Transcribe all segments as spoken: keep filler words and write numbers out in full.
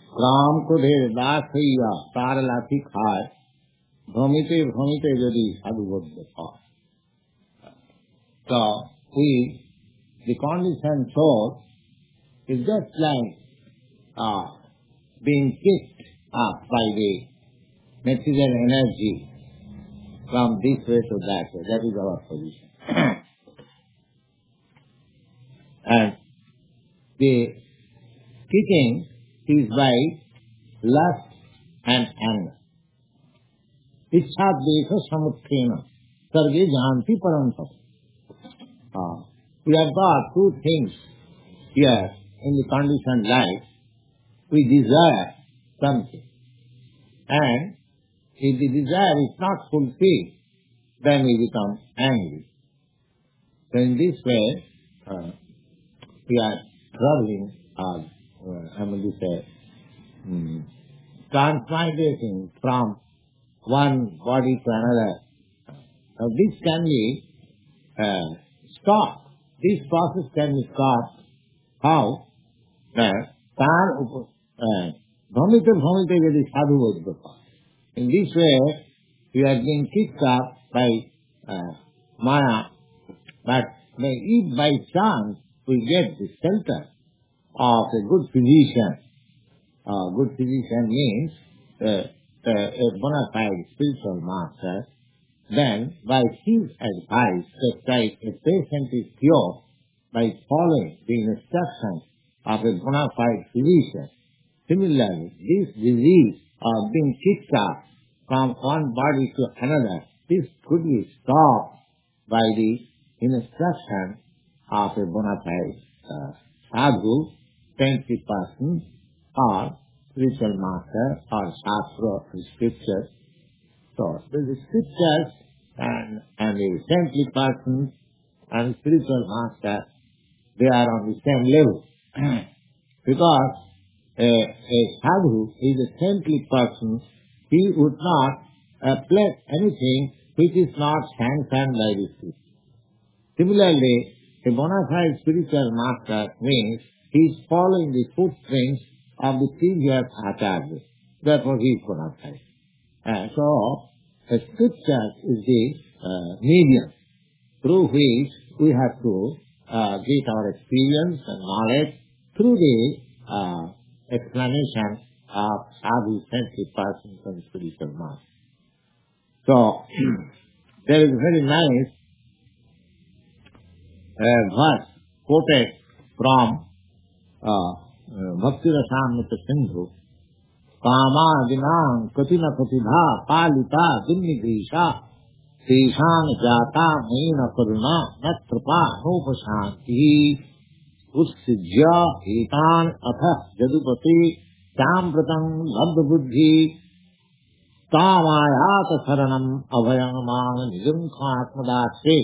राम को ढेर दास हइया तार लाठी खाए भ्रमिते भ्रमिते यदि साधु बोध पाए. So we, the conditioned soul is just like uh, being kicked up by the material energy from this way to that way. That is our position. And the kicking is by lust and anger. इच्छा देश समुत्थेन सर्वे जानति परम तप. We have got two things here in the conditioned life. We desire something, and if the desire is not fulfilled, then we become angry. So in this way, uh, we are traveling, uh, uh, I mean to say, um, transmigrating from one body to another. Now this can be uh, stopped. This process can be stopped. How? Tan bhamite bhamite yadi sadhu bodhapa. In this way, we are being kicked up by uh, Maya, but if by chance we get the shelter of a good physician, uh, good physician means uh, uh, a bona fide spiritual master, then by his advice, just like a patient is cured by following the instructions of a bona fide physician, similarly, this disease of being kicked up from one body to another, this could be stopped by the instruction of a bona fide uh, sadhu, saintly person, or spiritual master, or shastra, or scriptures. So, the scriptures and, and the saintly person and spiritual master, they are on the same level. Because a, a sadhu is a saintly person, he would not uh, place anything which is not sanctioned by the Spirit. Similarly, a bona fide spiritual master means he is following the footprints of the previous acharyas. Therefore, he is bona fide. And so, the scripture is the uh, medium through which we have to uh, get our experience and knowledge through the uh, explanation of sadhu, saintly persons and spiritual master. So, there is a very nice uh, verse quoted from uh, Bhakti Rasamrita Sindhu. Kama dinam katina katidha palita dinnigrisha tesham jata maina karuna natrapa nupashanti ussijya etan atha jadupati sampratam labdha buddhi tamayata saranam abhayam mang nijamkhatmadashe.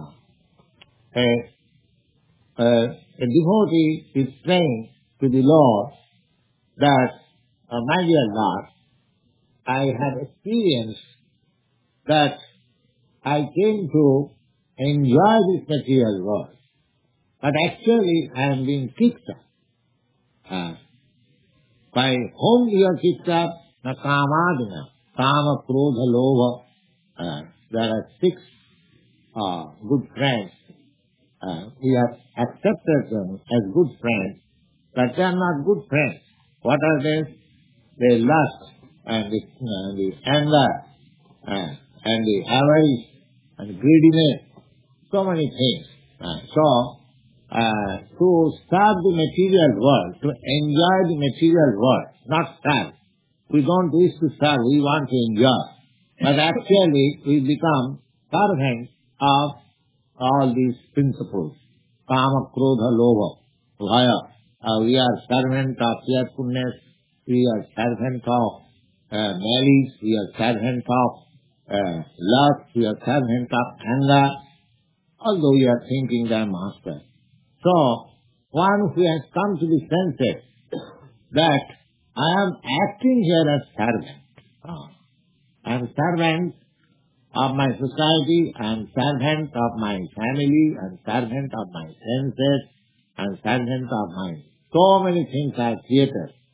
A, a, a devotee is praying to the Lord that, uh, my dear Lord, I had experienced that I came to enjoy this material world, but actually I am being kicked up. Uh, by whom you are kicked up? Na kamadina, kama, krodha, lobha. Uh, there are six uh, good friends. Uh, we have accepted them as good friends, but they are not good friends. What are they? They lust and the, uh, the anger uh, and the avarice and greediness, so many things. Uh, so, uh, to serve the material world, to enjoy the material world, not serve. We don't wish to serve, we want to enjoy. But actually, we become servants of all these principles. Kama, Krodha, Lobha, Bhaya. Uh, we are servant of fearfulness, we are servant of uh, malice, we are servant of uh, lust, we are servant of anger, although we are thinking they are master. So, one who has come to the senses that I am acting here as servant. Oh. I am servant of my society, I am servant of my family, I am servant of my senses, I am servant of my... So many things I have created.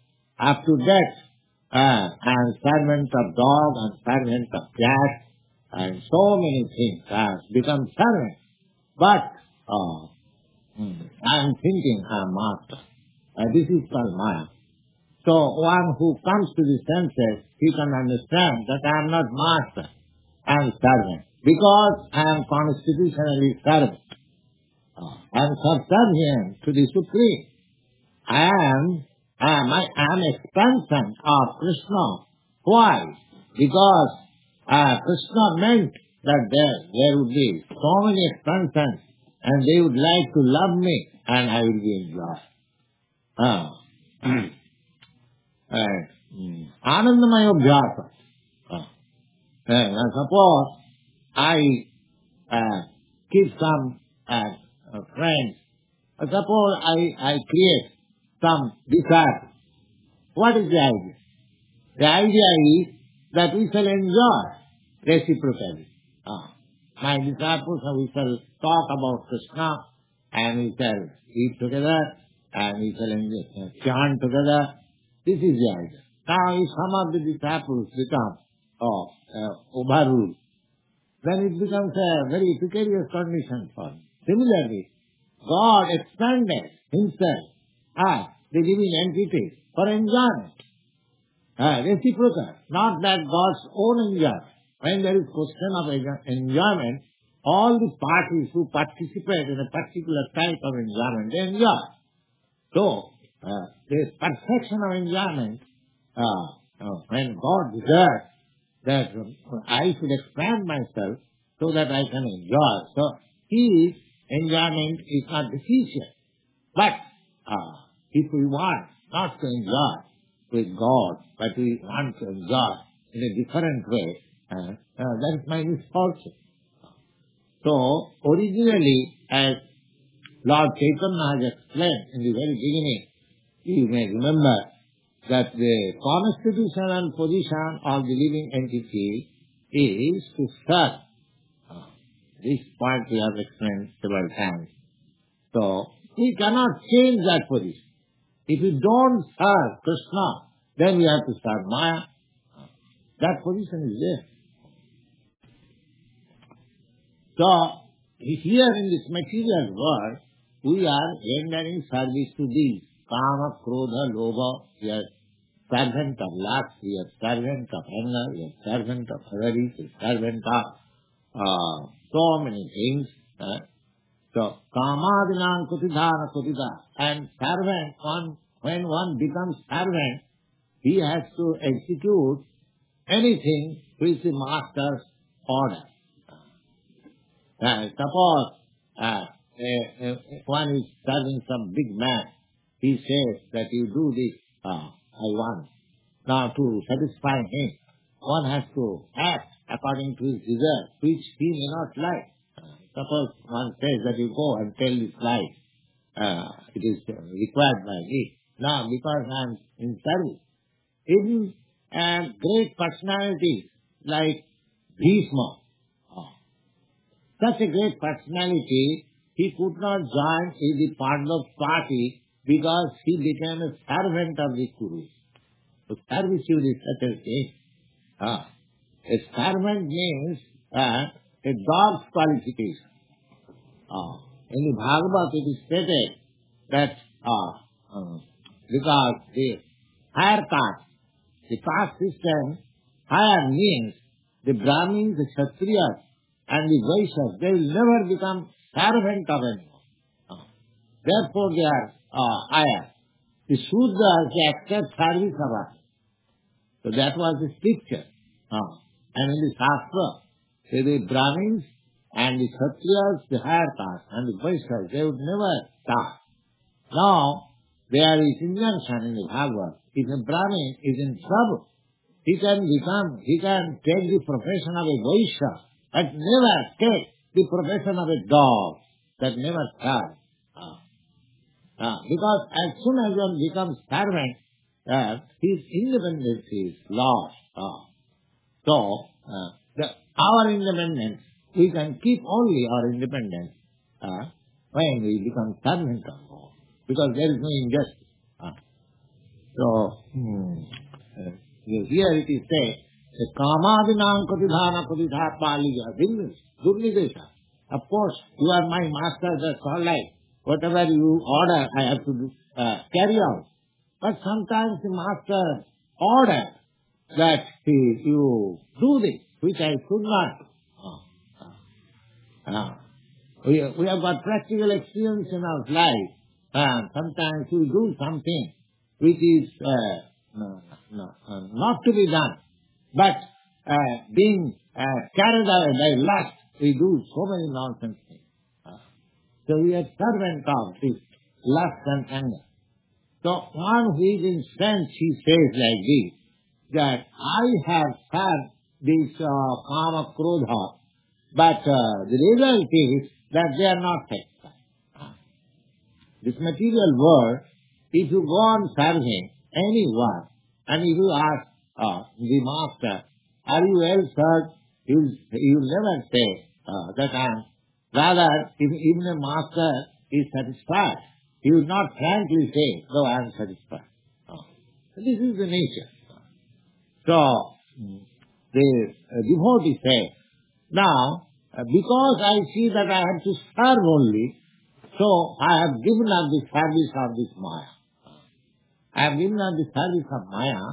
after that, uh, I am servant of dog and servant of cat and so many things. I have become servant. But uh, I am thinking I am master. Uh, this is called Maya. So one who comes to the senses, he can understand that I am not master, I am servant. Because I am constitutionally servant. Uh, I am subservient to the Supreme. I am, I am, I am expansion of Krishna. Why? Because uh, Krishna meant that there, there would be so many expansions and they would like to love me and I will be enjoyed. Uh, uh, Anandamaya Bhyasa. Uh, uh, suppose I uh, give some uh, uh, friends, uh, suppose I, I create some desire. What is the idea? The idea is that we shall enjoy reciprocally. Uh, my disciples, uh, we shall talk about Krishna and we shall eat together and we shall enjoy, uh, chant together. This is the idea. Now if some of the disciples become oh, uh, overruled, then it becomes a very precarious condition for them. Similarly, God expanded Himself as the living entity for enjoyment. Uh, reciprocal, not that God's own enjoyment. When there is question of enjoyment, all the parties who participate in a particular type of enjoyment, they enjoy. So, uh, this perfection of enjoyment, uh, uh, when God desires that I should expand myself so that I can enjoy. So, His enjoyment is not deficient. But, uh, if we want not to enjoy with God, but we want to enjoy in a different way, uh, uh, that is my misfortune. So, originally, as Lord Chaitanya has explained in the very beginning, you may remember that the constitution and position of the living entity is to serve. Uh, this point we have explained several times. So, we cannot change that position. If we don't serve Krishna, then we have to serve Maya. That position is there. So, here in this material world, we are rendering service to these. Kama, Krodha, Lobha, we are servant of lust, we are servant of anger, we are servant of avarice, we are servant of uh, so many things. Uh, so, Kamadinam Kutidhana Kutida. And servant, one, when one becomes servant, he has to execute anything which the master's order. Uh, suppose uh, uh, uh, one is serving some big man. He says that you do this, uh, I want. Now to satisfy him, one has to act according to his desire, which he may not like. Uh, suppose one says that you go and tell this lie. Uh, it is required by me. Now because I am in service. Even uh, great personalities like Bhishma, such a great personality, he could not join in the Pandava party because he became a servant of the Kurus. So servitude is such a thing. Ah. A servant means uh, a dog's qualification. Ah. In the Bhagavad it is stated that uh, uh, because the higher caste, the caste system, higher means the Brahmins, the Kshatriyas, and the Vaishyas, they will never become servant of anyone. Uh, therefore they are uh, higher. The Shudras, they accept service of us. So that was the scripture. Uh, and in the Shastra, say the Brahmins and the Kshatriyas, the higher caste, and the Vaishyas, they would never start. Now, there is injunction in the Bhagavad. If a Brahmin is in trouble, he can become, he can take the profession of a Vaishya, but never take the profession of a dog that never serves. Uh, uh, because as soon as one becomes servant, uh, his independence is lost. Uh, so, uh, the, our independence, we can keep only our independence uh, when we become servant of God, because there is no injustice. Uh, so, Hmm. Uh, here it is said, Kamadinam Katidhana Katidha Paliya Durnidesha. Of course, you are my master, that's all right. Whatever you order, I have to do, uh, carry out. But sometimes the master order that he, you do this, which I could not. Uh, uh, uh. We, we have got practical experience in our life. Uh, sometimes we do something which is uh, no, no, uh, not to be done. But uh, being uh, carried away by lust, we do so many nonsense things. Uh, so we are servant of this lust and anger. So one who is in sense, he says like this, that I have had this uh, kama krodha, but uh, the result is that they are not satisfied. This material world, if you go on serving anyone, and if you ask uh, the master, are you well served? He will, he will never say uh, that I am. Rather, if even a master is satisfied, he will not frankly say, no, I am satisfied. Uh, this is the nature. So, the uh, devotee says, now, uh, because I see that I have to serve only, so I have given up the service of this Maya. I have given up the service of Maya.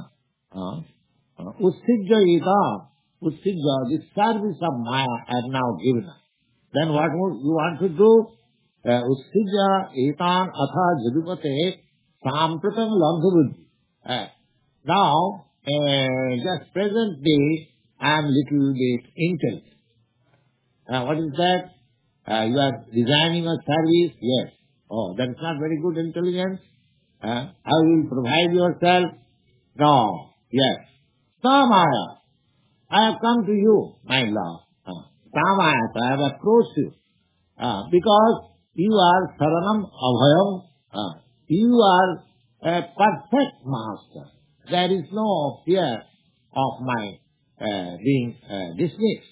Ussijja ita, Ussijja, the service of Maya I have now given up. Then what would you want to do? Ussijja itan atha jadupate sampratam labdhabuddhi. Now, uh, just present day, I am little bit intelligent. Uh, what is that? Uh, you are designing a service? Yes. Oh, that is not very good intelligence. Uh, how you will provide yourself? No. Yes. Samaya. I have come to you, my Lord. Uh, Samaya. I have approached you. Uh, because you are Saranam Abhayam. Uh, you are a perfect master. There is no fear of my uh, being uh, dismissed.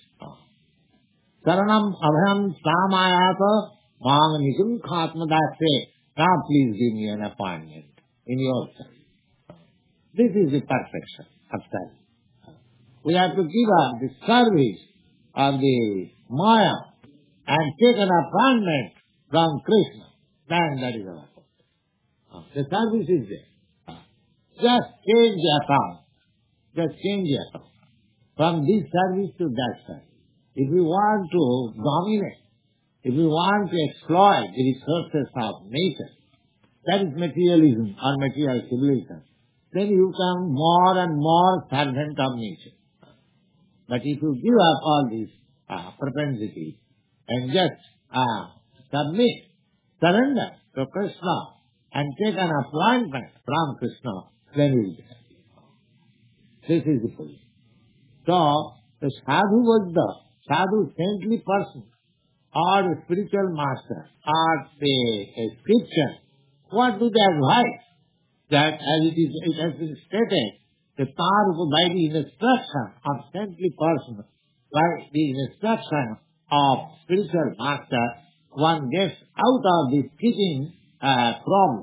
Saranam Abhayam Samayata Mangamikum Khatmadase. Now please give me an appointment in your service. This is the perfection of service. We have to give up the service of the Maya and take an appointment from Krishna. Then that is our appointment. The service is there. Just change the account. Just change the account. From this service to that service. If we want to dominate, if we want to exploit the resources of nature, that is materialism or material civilization, then you become more and more servant of nature. But if you give up all these uh, propensities and just uh, submit, surrender to Krishna and take an appointment from Krishna, then you will be happy. This is the position. So, the sadhu was the sadhu, saintly person, or a spiritual master, or a, a scripture, what do they advise? That as it is, it has been stated, the Tarupa, by the instruction of saintly person, by the instruction of spiritual master, one gets out of this teaching uh, problem.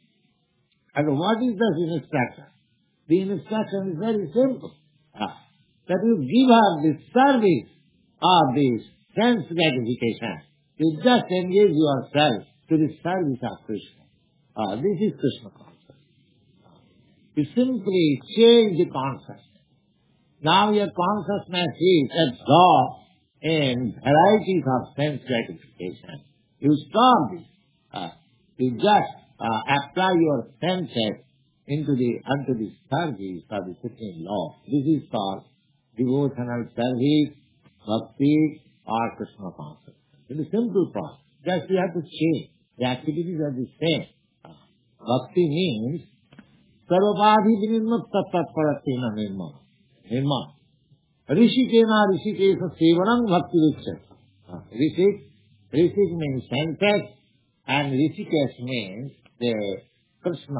And what is the instruction? The instruction is very simple. Uh, that you give up the service of this sense gratification. You just engage yourself to the service of Krishna. Uh, this is Krishna consciousness. You simply change the consciousness. Now your consciousness is absorbed in varieties of sense gratification. You stop this. Uh, you just uh, apply your senses into the unto the service of the Supreme Law. This is called devotional service, bhakti, or Krishna consciousness. It is a simple process. Just you have to change. The activities are the same. Uh, bhakti means sarvabadhi vinimukta tatparatina nirma. Nirma. Rishikena rishikesa sevanam bhakti vicchata. Rishik, rishik means senses, and rishikesh means the Krishna.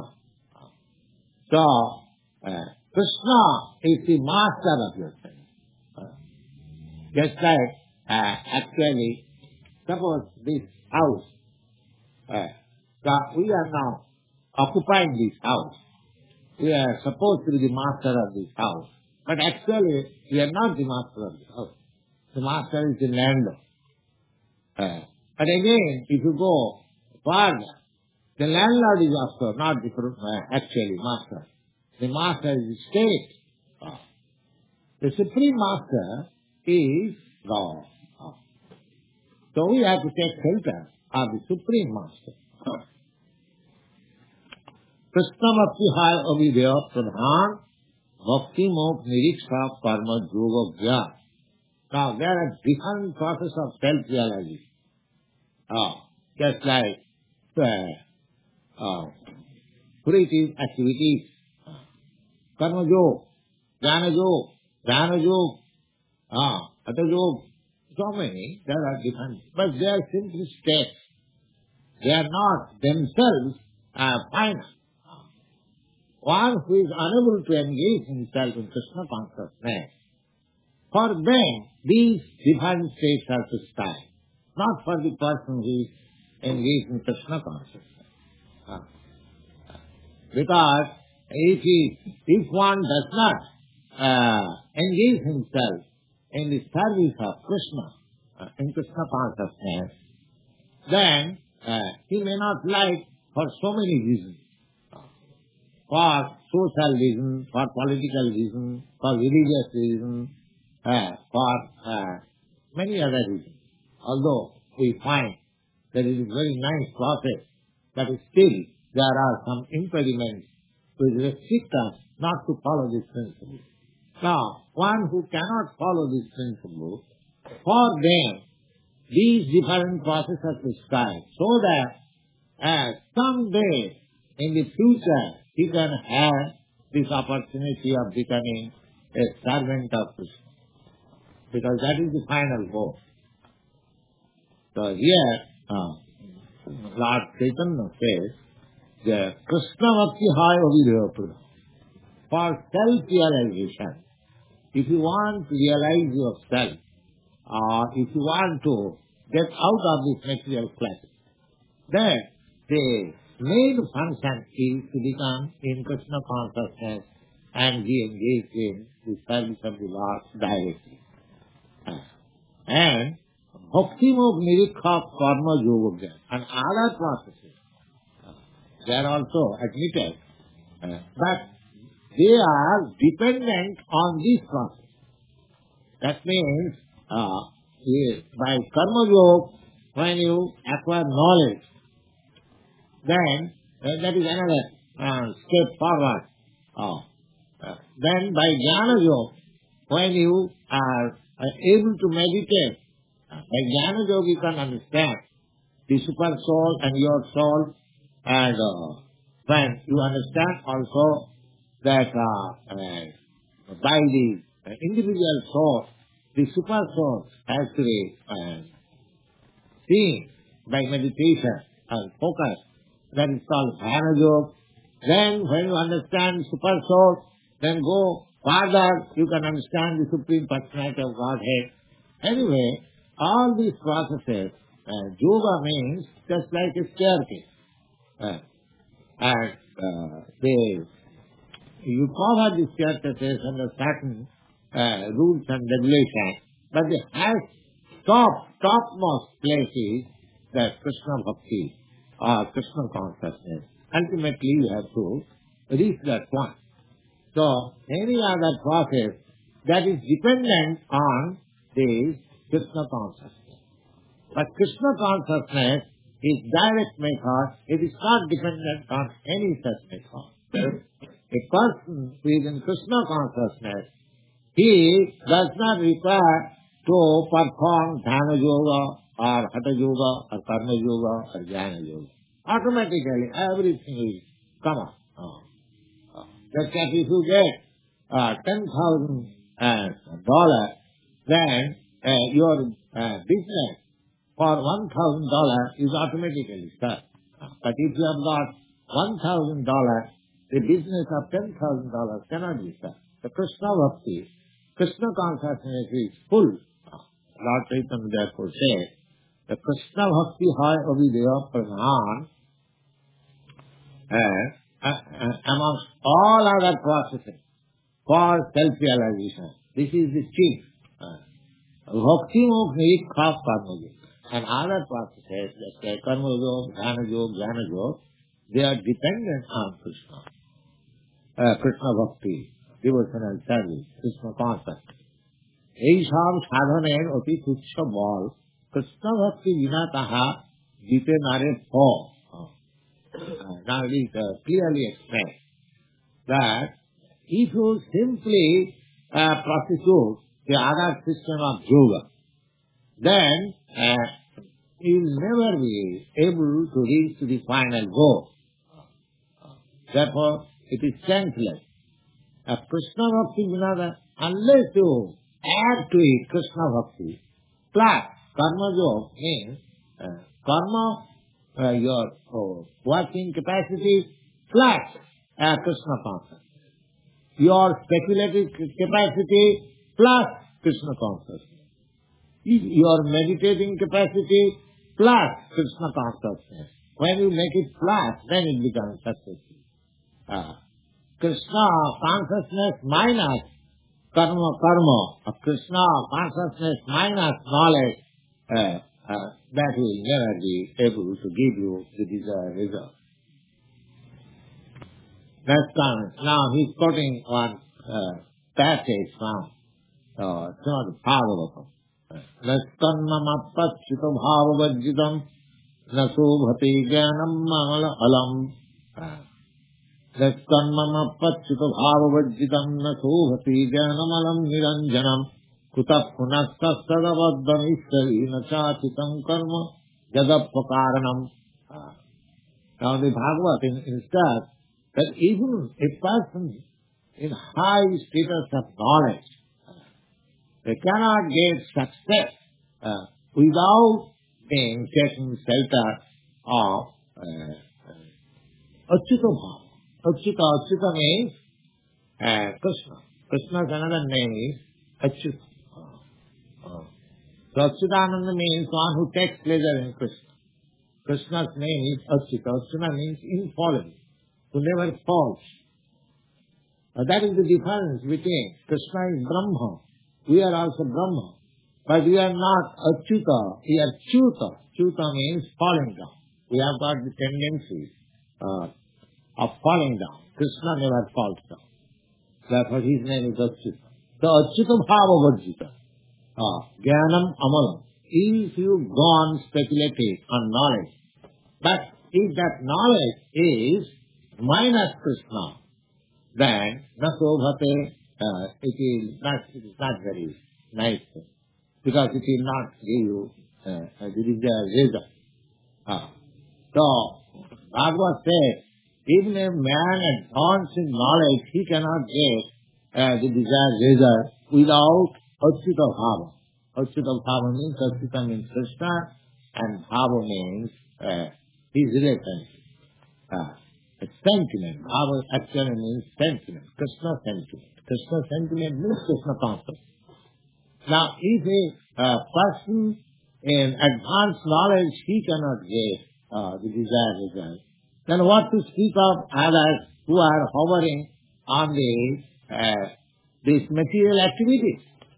So, uh, Krishna is the master of your sense. Uh, just like, uh, actually, suppose this house, uh, so we are now occupying this house. we are supposed to be the master of this house. But actually, we are not the master of the house. The master is the landlord. Uh, but again, if you go further, the landlord is also not the uh, actually master. The master is the state. Uh, the supreme master is God. Uh, so we have to take shelter of the supreme master. Uh, Krishnamati hai avidya pradhan bhakti mok niriksha karma yoga jya. Now there are different processes of self-realization. Uh, just like uh, uh, creative activities, karma yoga, jnana yoga, dhyana yoga, uh, hatha yoga, so many, there are different, but they are simply states. They are not themselves uh, final. One who is unable to engage himself in Krishna consciousness, for them these different states are prescribed, not for the person who is engaged in Krishna consciousness. Uh, because if he, if one does not uh, engage himself in the service of Krishna, uh, in Krishna consciousness, then uh, he may not like for so many reasons. For social reasons, for political reasons, for religious reasons, uh, for uh, many other reasons. Although we find that it is a very nice process, but still there are some impediments which restrict us not to follow this principle. Now, one who cannot follow this principle, for them, these different processes are prescribed, so that uh, someday in the future he can have this opportunity of becoming a servant of Krishna. Because that is the final goal. So here, uh, Lord Chaitanya says, the Krishna Bhakti Hai Avidya. For self-realization, if you want to realize yourself, or if you want to get out of this material class, then the main function is to become in Krishna consciousness and be engaged in the service of the Lord directly. And Bhakti Mok Nirikha Karma Yoga and other processes, they are also admitted, but they are dependent on this process. That means, uh, by Karma Yoga, when you acquire knowledge, then uh, that is another uh, step forward. Uh, uh, then by Jnana Yoga, when you are uh, able to meditate, uh, by Jnana Yoga you can understand the super soul and your soul, and uh, when you understand also that uh, uh, by the uh, individual soul, the super soul has to be uh, seen by meditation and focus. That is called Dhyana Yoga. Then when you understand super soul, then go further, you can understand the Supreme Personality of Godhead. Anyway, all these processes, uh, yoga means just like a staircase. Uh, and uh, they, you cover the staircases under certain uh, rules and regulations, but the highest, top, topmost place is the Krishna Bhakti, or Krishna consciousness. Ultimately, you have to reach that point. So, any other process that is dependent on this Krishna consciousness. But Krishna consciousness is direct method. It is not dependent on any such method. A person who is in Krishna consciousness, he does not require to perform Dhyana Yoga, or Hatha Yoga, or Karma Yoga, or Jnana Yoga. Automatically, everything will come up. Uh, uh, just like if you get uh, ten thousand dollars, then uh, your uh, business for one thousand dollars is automatically start. Uh, but if you have got one thousand dollars, the business of ten thousand dollars cannot be start. The Krishna Bhakti, Krishna consciousness is full. Uh, Lord Chaitanya therefore says, the Krishna Bhakti hai avidya pradhan, uh, uh, amongst all other processes for self-realization. This is the chief. Uh, Bhakti moksha is khas karma yoga. And other processes, like karma yoga, jnana yoga, jnana yoga, they are dependent on Krishna. Uh, Krishna bhakti, devotional service, Krishna concept. এই সব সাধনের অতি তুচ্ছ বল কৃষ্ণ ভক্তি বিনা তাহা দিতে নারে ফল. Now it is uh, clearly explained that if you simply uh, prosecute the other system of yoga, then uh, you will never be able to reach to the final goal. Therefore, it is senseless. Uh, Krishna bhakti vinada, unless you add to it Krishna bhakti plus karma yoga means uh, karma, uh, your oh, working capacity plus uh, Krishna consciousness. Your speculative capacity plus Krishna consciousness. Your meditating capacity plus Krishna consciousness. When you make it plus, then it becomes successful. Uh, Krishna consciousness minus karma, karma, of Krishna consciousness minus knowledge, uh, uh, that will never be able to give you the desired result. Next comment. Now he's quoting one uh, passage from uh, Srimad Bhagavatam. Naskanmama pachita bhavavajjitam nasubhati jnanam mangala alam. Naskanmama pachita bhavavajjitam nasubhati jnanam alam niranjanam kutap punastassadavaddam ishari nachachitam karma jadapakaranam. Now the Bhagavatam instructs that even a person in high status of knowledge, they cannot get success uh, without being taking shelter of uh, Achyuta Bhava. Achyuta, Achyuta means uh, Krishna. Krishna's another name is Achyuta. Uh, uh. So Achyutananda means one who takes pleasure in Krishna. Krishna's name is Achyuta. Achyuta means infallible, who never falls. Uh, that is the difference between Krishna is Brahma. We are also Brahma. But we are not Achyuta, we are Chuta. Chuta means falling down. We have got the tendency uh, of falling down. Krishna never falls down. Therefore his name is Achyuta. So Achyuta Bhava Vajjita. Uh, Jnanam Amalam. If you go on speculating on knowledge, but if that knowledge is minus Krishna, then nasobhate, uh, it is not, it is not very nice thing, because it will not give you uh, the desired result. Uh, so, Bhagavad says, even a man advanced in knowledge, he cannot get uh, the desired result without Achyuta Bhava. Achyuta Bhava means, Achyuta means Krishna, and Bhava means uh, his relationship. Uh, Sentiment. Bhava actually means sentiment. Krishna sentiment. Krishna sentiment means Krishna concept. Now, if a uh, person in advanced knowledge, he cannot get uh, the desired result, then what to speak of others who are hovering on the uh, these material activities?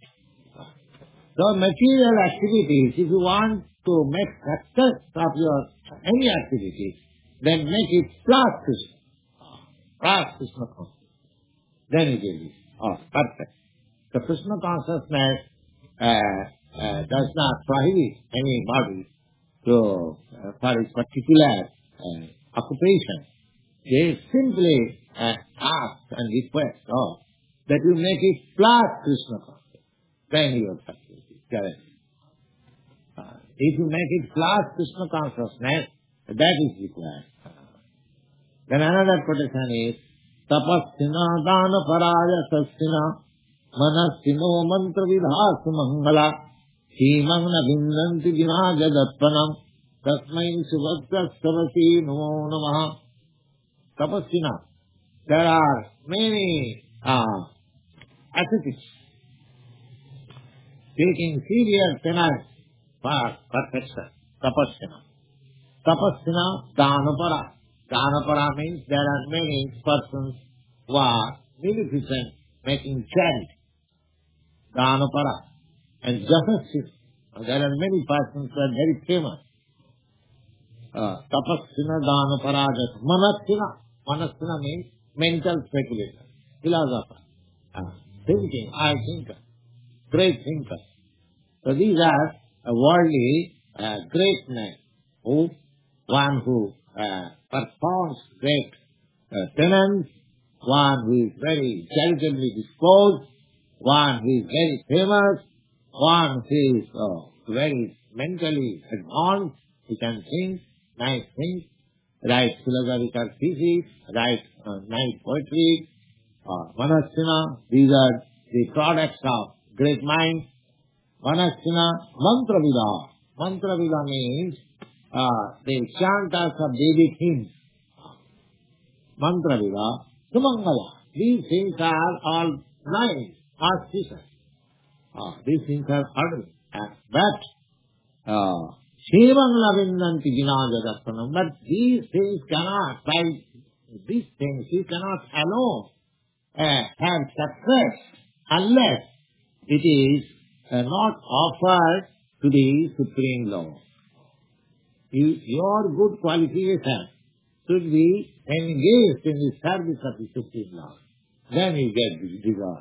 So, material activities, if you want to make success of your any activity, then make it plus Krishna. Plus Krishna consciousness. Then it will be oh, perfect. The Krishna consciousness uh, uh, does not prohibit anybody to, uh, for his particular uh, occupation. They simply uh, ask and request oh, that you make it plus Krishna consciousness. Then your success is guaranteed. Uh, if you make it plus Krishna consciousness, that is required. Then another quotation is Tapasthina dana paraya sasthina manasthino mantra vidhasu mangala himangna bhinnanti vinajadatpanam tasmai subhaktas savasi namo namaha. Tapasthina. There are many uh, ascetics taking serious penance for perfection. Tapasthina. Tapasthina dana para. Danapara means there are many persons who are beneficent, making charity. Danapara. And Jasasya. There are many persons who are very famous. Uh, Tapassina Danapara Jas. Manasina. Manasina means mental speculation. Philosopher. Uh, thinking, I thinker. Great thinker. So these are uh, worldly uh, great men. Who? One who uh, performs great uh, penance, one who is very charitably disposed, one who is very famous, one who is uh, very mentally advanced, he can think nice things, write philosophical theses, write uh, nice poetry, uh, Manasina. These are the products of great mind. Manasina, mantra vida. Mantra vida means uh, the chanters of Vedic hymns. Mantra vida, Sumangala. These things are all nice, auspicious. Uh, these things are ordinary. Uh, but, uh, Shivangala Vindanti Vinaja Darshanam. But these things cannot, by these things, you cannot alone uh, have success unless it is uh, not offered to the Supreme Lord. You, your good qualification should be engaged in the service of the Supreme Lord. Then you get the reward.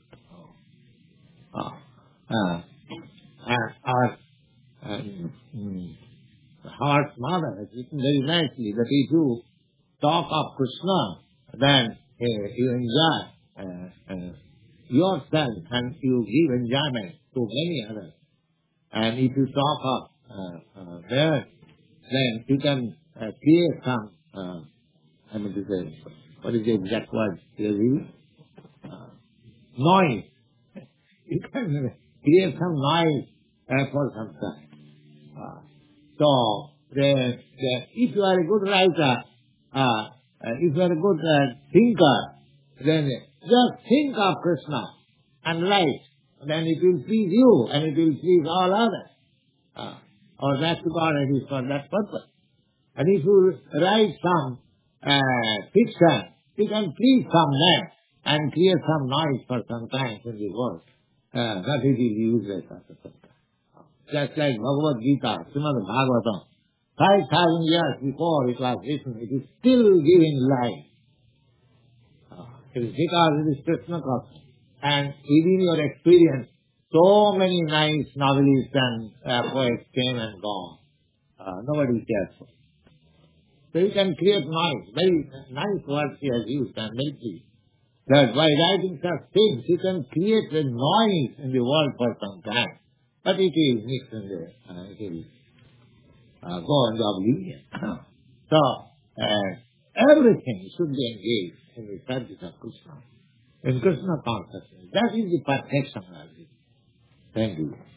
Oh. Uh, uh, our uh, mm, Heart Mother has written very nicely that if you talk of Krishna, then uh, you enjoy uh, uh, yourself and you give enjoyment to many others. And if you talk of uh, uh, there, then you can uh, create some, uh, I mean to say, what is the exact word here? Uh, noise. You can create some noise uh, for some time. Uh, so, the, the, if you are a good writer, uh, uh, if you are a good uh, thinker, then just think of Krishna and write. Then it will please you and it will please all others. Uh, or that's God, it is for that purpose. And if you write some uh, fiction, you can please some men and create some noise for some time in the world. Uh, that it is useless at the same time. Just like Bhagavad Gita, Srimad Bhagavatam, five thousand years before it was written, it is still giving life. Uh, it is because it is Krishna consciousness. And within your experience, so many nice novelists and uh, poets came and gone. Uh, nobody cares for it. So you can create noise. Very nice words he has used and very pleased. That by writing such things, you can create a noise in the world for some time. But it is mixed in there. Uh, it will uh, go in the oblivion. So, uh, everything should be engaged in the service of Krishna. In Krishna consciousness. That is the perfection of it. Thank you.